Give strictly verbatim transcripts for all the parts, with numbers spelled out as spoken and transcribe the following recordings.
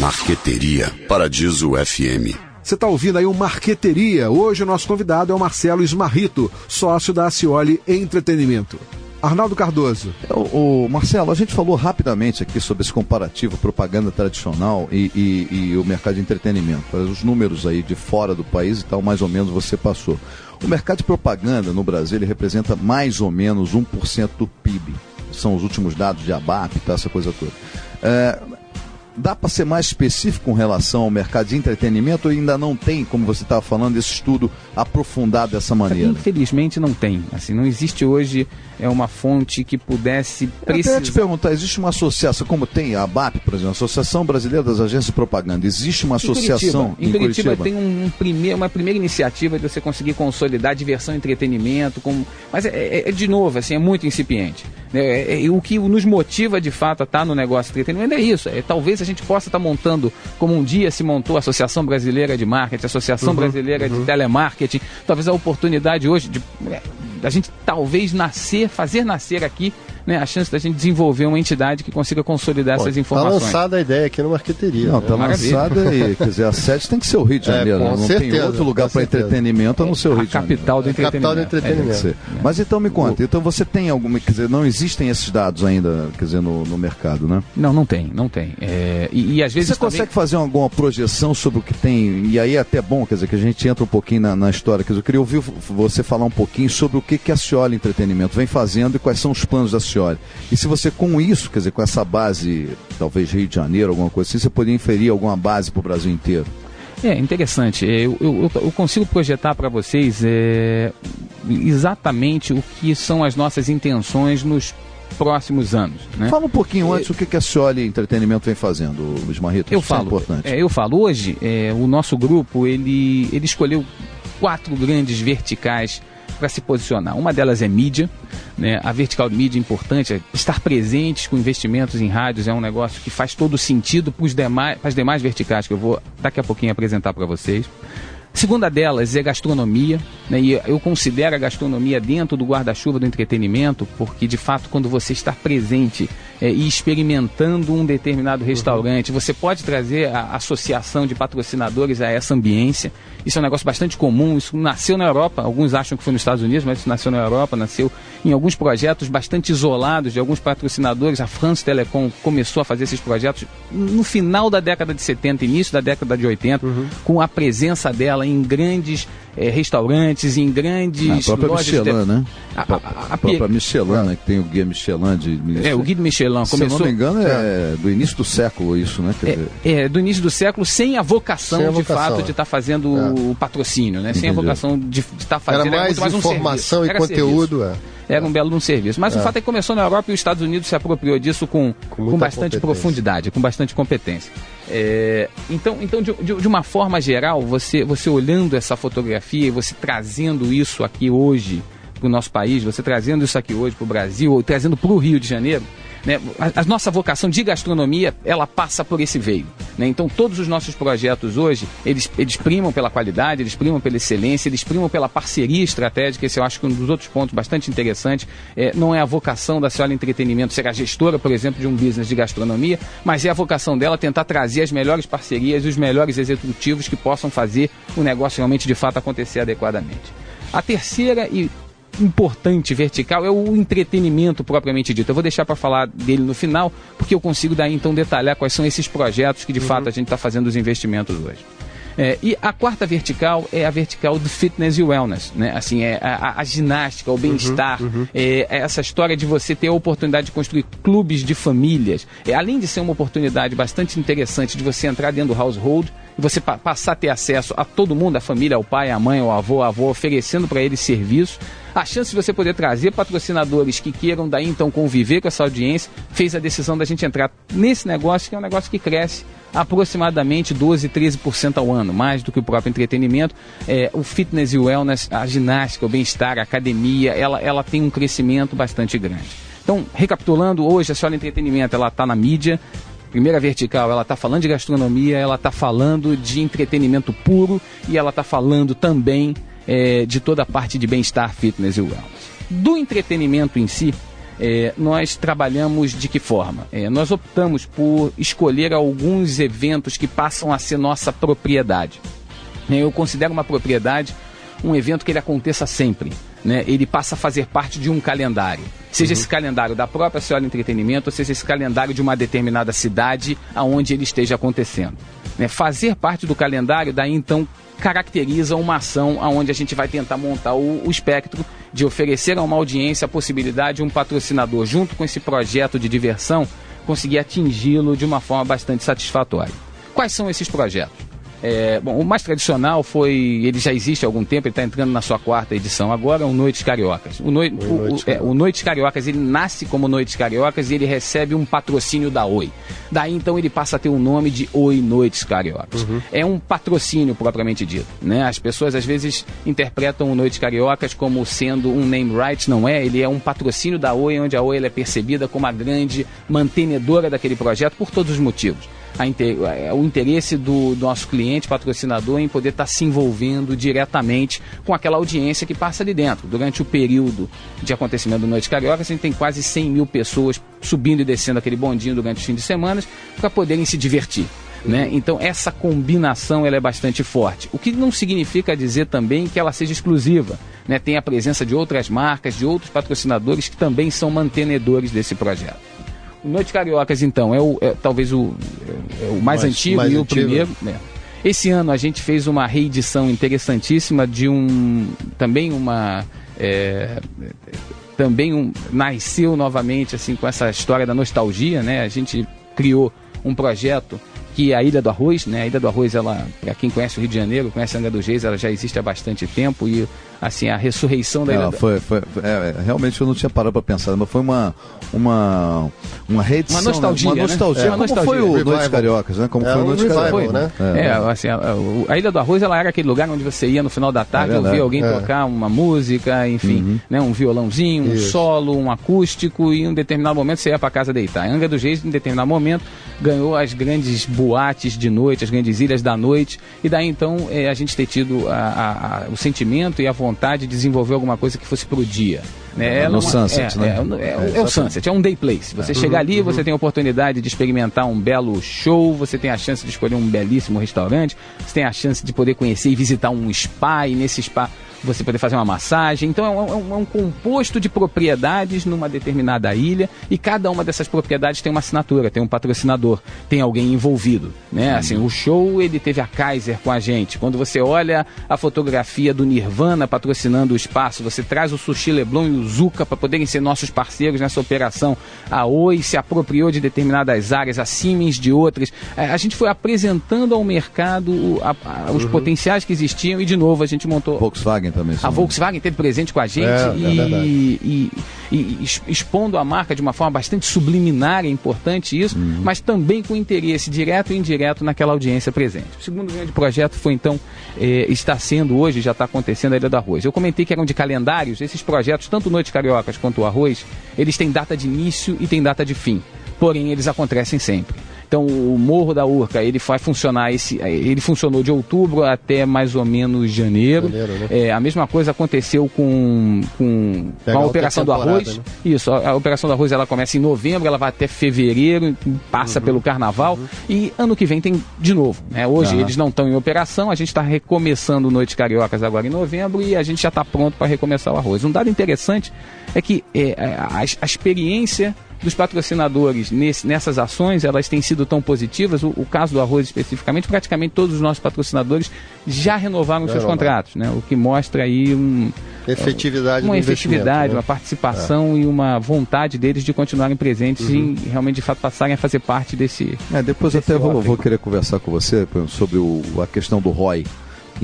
Marqueteria Paradiso F M. Você está ouvindo aí o Marqueteria. Hoje o nosso convidado é o Marcelo Smarrito, sócio da Acioli Entretenimento. Arnaldo Cardoso. O, o Marcelo, a gente falou rapidamente aqui sobre esse comparativo propaganda tradicional e, e, e o mercado de entretenimento. Os números aí de fora do país e tal, mais ou menos você passou. O mercado de propaganda no Brasil, ele representa mais ou menos um por cento do P I B. São os últimos dados de ABAP, tá, essa coisa toda. É, dá para ser mais específico com relação ao mercado de entretenimento ou ainda não tem, como você estava falando, esse estudo aprofundado dessa maneira? Infelizmente não tem. Assim, não existe hoje é uma fonte que pudesse precisar... Eu queria te perguntar, existe uma associação, como tem a ABAP, por exemplo, a Associação Brasileira das Agências de Propaganda, existe uma associação em Curitiba? Em, em Curitiba, Curitiba tem um, um primeir, uma primeira iniciativa de você conseguir consolidar diversão e entretenimento, como... mas é, é, é de novo, assim, é muito incipiente. É, é, o que nos motiva de fato a estar no negócio de entretenimento é isso. É, talvez a gente possa estar montando, como um dia se montou a Associação Brasileira de Marketing, a Associação uhum, Brasileira uhum. de Telemarketing, talvez a oportunidade hoje de é, a gente talvez nascer, fazer nascer aqui, né, a chance da gente desenvolver uma entidade que consiga consolidar Pô, essas informações. Está lançada a ideia aqui no Marqueteria. Não, está né? lançada e, quer dizer, a sede tem que ser o Rio de Janeiro. É, não certeza, tem outro lugar para entretenimento a não ser o Rio de Janeiro. A capital do entretenimento. Capital do entretenimento. É, Mas então me conta, então você tem alguma, quer dizer, não existem esses dados ainda, quer dizer, no, no mercado, né? Não, não tem, não tem. É, e, e às vezes você também... consegue fazer alguma projeção sobre o que tem, e aí é até bom, quer dizer, que a gente entra um pouquinho na, na história, quer dizer, eu queria ouvir você falar um pouquinho sobre o que, que a Acioli Entretenimento vem fazendo e quais são os planos da Acioli. E se você com isso, quer dizer, com essa base, talvez Rio de Janeiro, alguma coisa assim, você poderia inferir alguma base para o Brasil inteiro? É interessante, eu, eu, eu consigo projetar para vocês é, exatamente o que são as nossas intenções nos próximos anos, né? Fala um pouquinho antes é, o que, que a Acioli Entretenimento vem fazendo, Luiz Marrito. Eu falo, é importante. É, eu falo, hoje é, o nosso grupo, ele, ele escolheu quatro grandes verticais para se posicionar. Uma delas é mídia, né? A vertical de mídia é importante, é estar presentes com investimentos em rádios é um negócio que faz todo sentido para os demais, para as demais verticais que eu vou daqui a pouquinho apresentar para vocês. A segunda delas é gastronomia, né? E eu considero a gastronomia dentro do guarda-chuva do entretenimento, porque de fato quando você está presente é, e experimentando um determinado restaurante, uhum. você pode trazer a associação de patrocinadores a essa ambiência. Isso é um negócio bastante comum, isso nasceu na Europa, alguns acham que foi nos Estados Unidos, mas isso nasceu na Europa, nasceu em alguns projetos bastante isolados de alguns patrocinadores. A France Telecom começou a fazer esses projetos no final da década de setenta, início da década de oitenta, uhum. com a presença dela em grandes é, restaurantes, em grandes ah, a própria lojas... Michelin, de... né? A, a, a, a própria Michelin, né? Que tem o guia Michelin de... É, o guia Michelin começou... Se eu não me engano, é do início do século isso, né? Quer é, dizer... é, do início do século, sem a vocação, sem a vocação de fato, de estar tá fazendo é. o patrocínio, né? Entendi. Sem a vocação de estar tá fazendo... Era mais, mais informação um e conteúdo, é. Era um belo de um serviço. Mas é. o fato é que começou na Europa e os Estados Unidos se apropriou disso com, com, com bastante profundidade, com bastante competência. É, então, então de, de, de uma forma geral, você, você olhando essa fotografia e você trazendo isso aqui hoje para o nosso país, você trazendo isso aqui hoje para o Brasil, ou trazendo para o Rio de Janeiro, né, a, a nossa vocação de gastronomia, ela passa por esse veio, né? Então todos os nossos projetos hoje, eles, eles primam pela qualidade, eles primam pela excelência, eles primam pela parceria estratégica. Esse eu acho que um dos outros pontos bastante interessantes, é, não é a vocação da Acioli Entretenimento ser a gestora, por exemplo, de um business de gastronomia, mas é a vocação dela tentar trazer as melhores parcerias e os melhores executivos que possam fazer o negócio realmente de fato acontecer adequadamente. A terceira e importante vertical é o entretenimento propriamente dito. Eu vou deixar para falar dele no final, porque eu consigo daí então detalhar quais são esses projetos que de uhum. fato a gente está fazendo os investimentos hoje. É, e a quarta vertical é a vertical do fitness e wellness, né? Assim, é a, a ginástica, o bem-estar, uhum, uhum. É, é essa história de você ter a oportunidade de construir clubes de famílias. É, além de ser uma oportunidade bastante interessante de você entrar dentro do household e você pa- passar a ter acesso a todo mundo, a família, ao pai, à mãe, ao avô, à avó, oferecendo para eles serviço. A chance de você poder trazer patrocinadores que queiram daí então conviver com essa audiência fez a decisão da gente entrar nesse negócio, que é um negócio que cresce aproximadamente doze, treze por cento ao ano, mais do que o próprio entretenimento. É, o fitness e o wellness, a ginástica, o bem-estar, a academia, ela, ela tem um crescimento bastante grande. Então, recapitulando, hoje a Acioli Entretenimento está na mídia. Primeira vertical, ela está falando de gastronomia, ela está falando de entretenimento puro e ela está falando também é, de toda a parte de bem-estar, fitness e wellness. Do entretenimento em si, É, nós trabalhamos de que forma? É, nós optamos por escolher alguns eventos que passam a ser nossa propriedade. Eu considero uma propriedade um evento que ele aconteça sempre, né? Ele passa a fazer parte de um calendário, seja uhum. esse calendário da própria Cioli Entretenimento, ou seja esse calendário de uma determinada cidade aonde ele esteja acontecendo, né? Fazer parte do calendário, daí então caracteriza uma ação onde a gente vai tentar montar o, o espectro de oferecer a uma audiência a possibilidade de um patrocinador, junto com esse projeto de diversão, conseguir atingi-lo de uma forma bastante satisfatória. Quais são esses projetos? É, bom, o mais tradicional foi, ele já existe há algum tempo, ele está entrando na sua quarta edição agora, o Noites Cariocas. O, noi, o, o, Noites, é, o Noites Cariocas, ele nasce como Noites Cariocas e ele recebe um patrocínio da Oi. Daí então ele passa a ter o nome de Oi Noites Cariocas. Uhum. É um patrocínio propriamente dito, né? As pessoas às vezes interpretam o Noites Cariocas como sendo um name right, não é? Ele é um patrocínio da Oi, onde a Oi ela é percebida como a grande mantenedora daquele projeto por todos os motivos. A inter... o interesse do, do nosso cliente, patrocinador, em poder estar se envolvendo diretamente com aquela audiência que passa ali dentro. Durante o período de acontecimento do Noite Carioca, a gente tem quase cem mil pessoas subindo e descendo aquele bondinho durante os fins de semana para poderem se divertir, né? Então essa combinação ela é bastante forte, o que não significa dizer também que ela seja exclusiva, né? Tem a presença de outras marcas, de outros patrocinadores que também são mantenedores desse projeto. O Noites Cariocas, então, é, o, é talvez o, é, é o mais, mais antigo mais e antigo. o primeiro. Né? Esse ano a gente fez uma reedição interessantíssima de um... Também uma... É, também um, nasceu novamente assim, com essa história da nostalgia, né? A gente criou um projeto que é a Ilha do Arroz, né? A Ilha do Arroz, ela, para quem conhece o Rio de Janeiro, conhece a Angra dos Reis, ela já existe há bastante tempo e assim, a ressurreição da Ilha do... foi, foi, é, realmente eu não tinha parado para pensar, mas foi uma uma uma reedição, uma nostalgia, né? Uma nostalgia, né? É, como nostalgia. foi o Revival. Noites Cariocas, né? Como é, foi o um Noites revival, Cariocas, né? É, é assim, a, a Ilha do Arroz, ela era aquele lugar onde você ia no final da tarde, é ouvir alguém é. tocar uma música, enfim, uhum. né? Um violãozinho, um Isso. solo, um acústico, e em um determinado momento você ia para casa deitar. A Angra dos Reis, em um determinado momento, ganhou as grandes boates de noite, as grandes ilhas da noite, e daí então é, a gente ter tido a, a, a, o sentimento e a vontade de desenvolver alguma coisa que fosse pro dia. Né? É, no uma, Sunset, é, né? É, é, é, é o Sunset, é um day place. Você é. chega ali, uhum. você tem a oportunidade de experimentar um belo show, você tem a chance de escolher um belíssimo restaurante, você tem a chance de poder conhecer e visitar um spa, e nesse spa você poder fazer uma massagem. Então é um, é um composto de propriedades numa determinada ilha, e cada uma dessas propriedades tem uma assinatura, tem um patrocinador, tem alguém envolvido, né? Uhum. Assim, o show, ele teve a Kaiser com a gente. Quando você olha a fotografia do Nirvana patrocinando o espaço, você traz o Sushi Leblon e o Zuka para poderem ser nossos parceiros nessa operação. A Oi se apropriou de determinadas áreas, a Siemens de outras. A gente foi apresentando ao mercado a, a, os uhum. potenciais que existiam, e de novo a gente montou... Volkswagen também. A Volkswagen esteve presente com a gente é, e, é e, e, e expondo a marca de uma forma bastante subliminar, é importante isso, uhum. mas também com interesse direto e indireto naquela audiência presente. O segundo grande projeto foi, então, eh, está sendo hoje, já está acontecendo a Ilha do Arroz. Eu comentei que eram de calendários. Esses projetos, tanto Noites Cariocas quanto o Arroz, eles têm data de início e têm data de fim, porém eles acontecem sempre. Então o Morro da Urca, ele vai funcionar, esse, ele funcionou de outubro até mais ou menos janeiro. janeiro né? é, a mesma coisa aconteceu com, com, com a Operação do Arroz. Né? Isso, a, a Operação do Arroz ela começa em novembro, ela vai até fevereiro, passa uhum. pelo Carnaval, uhum. e ano que vem tem de novo. Né? Hoje uhum. eles não estão em operação, a gente está recomeçando Noites Cariocas agora em novembro, e a gente já está pronto para recomeçar o Arroz. Um dado interessante é que é, a, a experiência dos patrocinadores nesse, nessas ações, elas têm sido tão positivas. O, o caso do Arroz especificamente, praticamente todos os nossos patrocinadores já renovaram já seus renovaram. contratos, né? O que mostra aí um, efetividade uma efetividade, né? uma participação é. e uma vontade deles de continuarem presentes uhum. e realmente de fato passarem a fazer parte desse... É, depois desse até vou, vou querer conversar com você sobre o, a questão do R O I.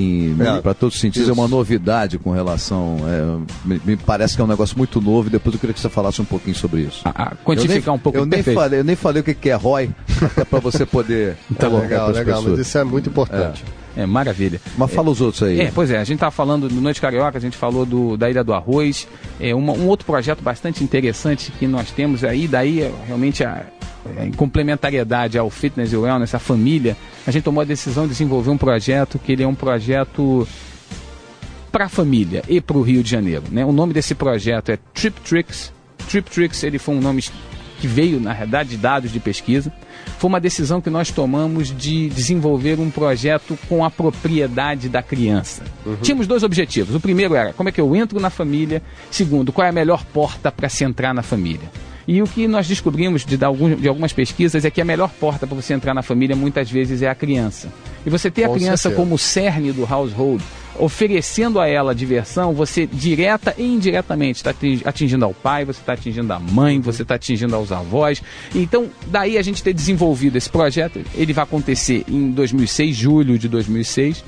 É, para todos os sentidos, isso. é uma novidade com relação. É, me, me parece que é um negócio muito novo, e depois eu queria que você falasse um pouquinho sobre isso. A, a quantificar nem, um pouco eu nem falei, Eu nem falei o que é R O I, até para você poder. Tá legal, legal, mas isso é muito importante. É. É, maravilha. Mas fala é, os outros aí. É, pois é, a gente estava falando do Noite Carioca, a gente falou do, da Ilha do Arroz, é, uma, um outro projeto bastante interessante que nós temos aí, daí é, realmente a, é, em complementariedade ao Fitness e Wellness, a família, a gente tomou a decisão de desenvolver um projeto que ele é um projeto para a família e para o Rio de Janeiro. Né? O nome desse projeto é Trip Tricks TripTrix, ele foi um nome que veio, na realidade, de dados de pesquisa. Foi uma decisão que nós tomamos de desenvolver um projeto com a propriedade da criança. Uhum. Tínhamos dois objetivos. O primeiro era, como é que eu entro na família? Segundo, qual é a melhor porta para se entrar na família? E o que nós descobrimos de, alguns, de algumas pesquisas é que a melhor porta para você entrar na família muitas vezes é a criança. E você ter a criança certeza. como cerne do household, oferecendo a ela diversão, você direta e indiretamente está atingindo ao pai, você está atingindo a mãe, você está atingindo aos avós. Então, daí a gente ter desenvolvido esse projeto, ele vai acontecer em dois mil e seis, julho de dois mil e seis.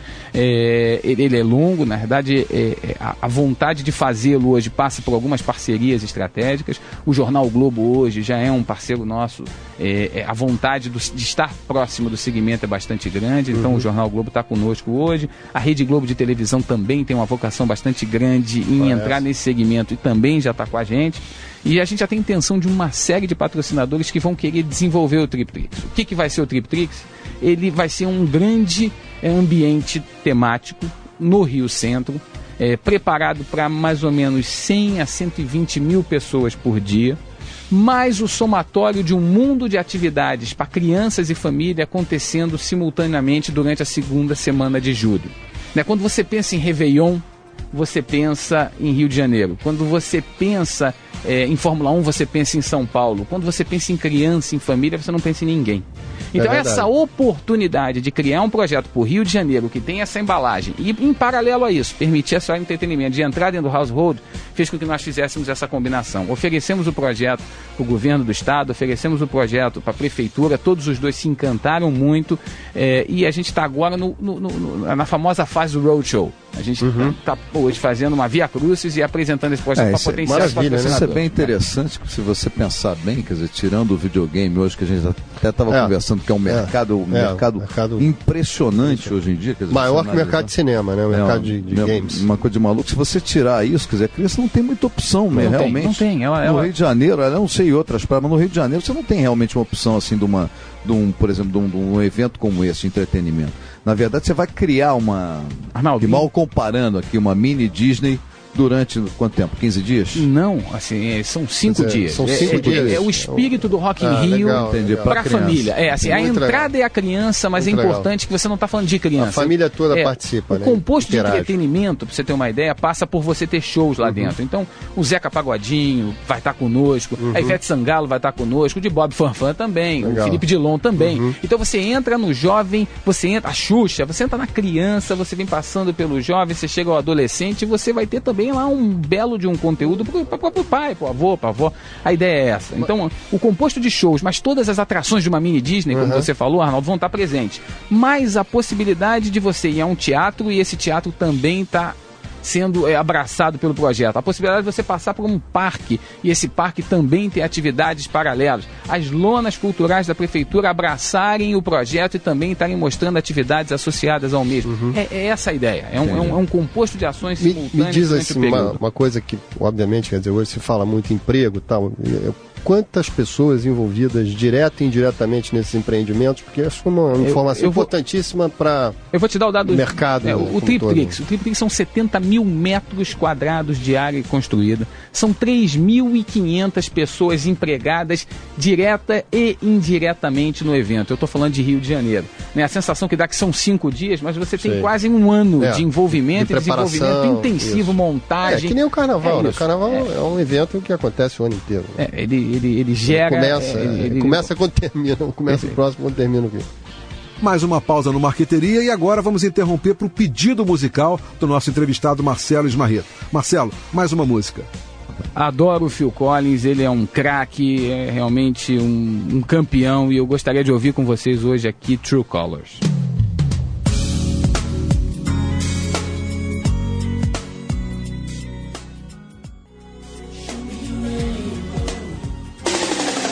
É, ele é longo, na verdade, é, é, a, a vontade de fazê-lo hoje passa por algumas parcerias estratégicas. O Jornal Globo hoje já é um parceiro nosso. É, é, a vontade do, de estar próximo do segmento é bastante grande, então uhum. o Jornal Globo está conosco hoje. A Rede Globo de televisão também tem uma vocação bastante grande em Parece. entrar nesse segmento e também já está com a gente. E a gente já tem intenção de uma série de patrocinadores que vão querer desenvolver o TripTrix. O que, que vai ser o TripTrix? Ele vai ser um grande é, ambiente temático no Rio Centro, é, preparado para mais ou menos cem a cento e vinte mil pessoas por dia, mais o somatório de um mundo de atividades para crianças e família acontecendo simultaneamente durante a segunda semana de julho. Né? Quando você pensa em Réveillon, você pensa em Rio de Janeiro. Quando você pensa é, em Fórmula um, você pensa em São Paulo. Quando você pensa em criança, em família, você não pensa em ninguém. Então é essa oportunidade de criar um projeto para o Rio de Janeiro que tem essa embalagem e, em paralelo a isso, permitir essa entretenimento de entrar dentro do household, fez com que nós fizéssemos essa combinação. Oferecemos o projeto para o governo do estado, oferecemos o projeto para a prefeitura, todos os dois se encantaram muito é, e a gente está agora no, no, no, na famosa fase do roadshow. A gente está uhum. tá, hoje fazendo uma via crucis e apresentando esse projeto é, para potenciar os patrocinadores. Isso é bem interessante, se você pensar bem, quer dizer, tirando o videogame hoje, que a gente até estava é. conversando, que é um mercado, um é, mercado, mercado impressionante é. hoje em dia. Quer dizer, maior que o mercado de cinema, né? O mercado é, de, de games. Uma coisa de maluco. Se você tirar isso, quer dizer, a criança não tem muita opção, né? Não Realmente. Tem, não tem. Ela, ela... No Rio de Janeiro, eu não sei outras praias, mas no Rio de Janeiro você não tem realmente uma opção assim de uma, de um, por exemplo, de um, de um evento como esse, de entretenimento. Na verdade, você vai criar uma, Arnaldo, mal comparando aqui, uma mini Disney durante quanto tempo? quinze dias? Não, assim, é, são cinco dizer, dias. São cinco é, dias. É, é o espírito do Rock in ah, Rio para a família. É, assim, a entrada legal. é a criança, mas muito é importante legal. que você não está falando de criança. A família toda é, participa. O né? composto Interage. de entretenimento, para você ter uma ideia, passa por você ter shows lá uhum. dentro. Então, o Zeca Pagodinho vai estar tá conosco, uhum. a Ivete Sangalo vai estar tá conosco, o de Bob Fanfan também, legal. o Felipe Dilon também. Uhum. Então, você entra no jovem, você entra, a Xuxa, você entra na criança, você vem passando pelo jovem, você chega ao adolescente e você vai ter também lá um belo de um conteúdo para o pai, para o avô, para a avó. A ideia é essa. Então, o composto de shows, mas todas as atrações de uma mini Disney, como uhum. você falou, Arnaldo, vão estar presentes. Mas a possibilidade de você ir a um teatro e esse teatro também está sendo é, abraçado pelo projeto. A possibilidade de você passar por um parque e esse parque também ter atividades paralelas. As lonas culturais da prefeitura abraçarem o projeto e também estarem mostrando atividades associadas ao mesmo. Uhum. É, é essa a ideia. É um, é, um, é um composto de ações me, simultâneas. Me diz assim, uma, uma coisa que, obviamente, quer dizer, hoje se fala muito em emprego e tal. Eu, quantas pessoas envolvidas direta e indiretamente nesses empreendimentos, porque isso é uma informação eu, eu vou, importantíssima para eu vou te dar o dado do mercado. É, o TripTrix. O TripTrix são setenta mil metros quadrados de área construída. São três mil e quinhentas pessoas empregadas direta e indiretamente no evento. Eu estou falando de Rio de Janeiro. Né? A sensação que dá que são cinco dias, mas você tem Sei. quase um ano é, de envolvimento, de desenvolvimento intensivo, isso. montagem. É que nem o carnaval. É né? O carnaval é. é um evento que acontece o ano inteiro. Né? É, ele Ele, ele gera... Ele começa, ele, ele... começa quando termina, começa o próximo quando termina o quê? Mais uma pausa no Marqueteria e agora vamos interromper para o pedido musical do nosso entrevistado Marcelo Smarrito. Marcelo, mais uma música. Adoro o Phil Collins, ele é um craque, é realmente um, um campeão e eu gostaria de ouvir com vocês hoje aqui True Colors.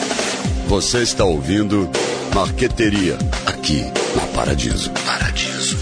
Você está ouvindo Marqueteria, aqui na Paradiso. Paradiso.